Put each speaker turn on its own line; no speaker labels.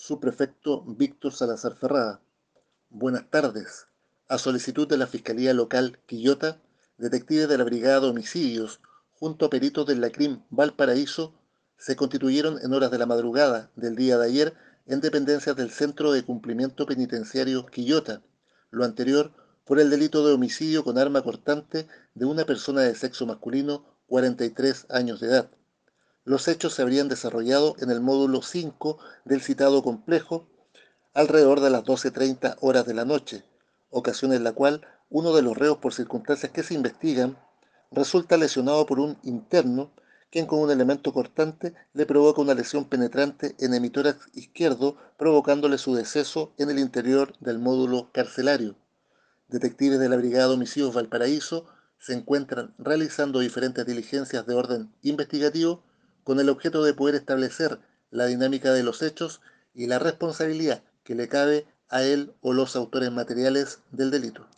Subprefecto Víctor Salazar Ferrada. Buenas tardes. A solicitud de la Fiscalía Local Quillota, detectives de la Brigada de Homicidios, junto a peritos del LACRIM Valparaíso, se constituyeron en horas de la madrugada del día de ayer en dependencias del Centro de Cumplimiento Penitenciario Quillota, lo anterior por el delito de homicidio con arma cortante de una persona de sexo masculino, 43 años de edad. Los hechos se habrían desarrollado en el módulo 5 del citado complejo alrededor de las 12:30 horas de la noche, ocasión en la cual uno de los reos por circunstancias que se investigan resulta lesionado por un interno, quien con un elemento cortante le provoca una lesión penetrante en hemitórax izquierdo, provocándole su deceso en el interior del módulo carcelario. Detectives de la Brigada de Homicidios Valparaíso se encuentran realizando diferentes diligencias de orden investigativo con el objeto de poder establecer la dinámica de los hechos y la responsabilidad que le cabe a él o los autores materiales del delito.